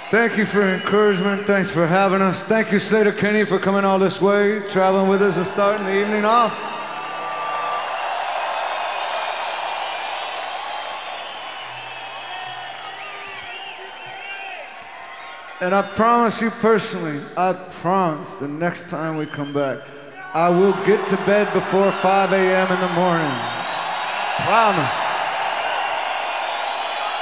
Thank you for your encouragement. Thanks for having us. Thank you, Slater Kenny, for coming all this way, traveling with us and starting the evening off. And I promise you personally, I promise the next time we come back, I will get to bed before 5 a.m. in the morning. Promise.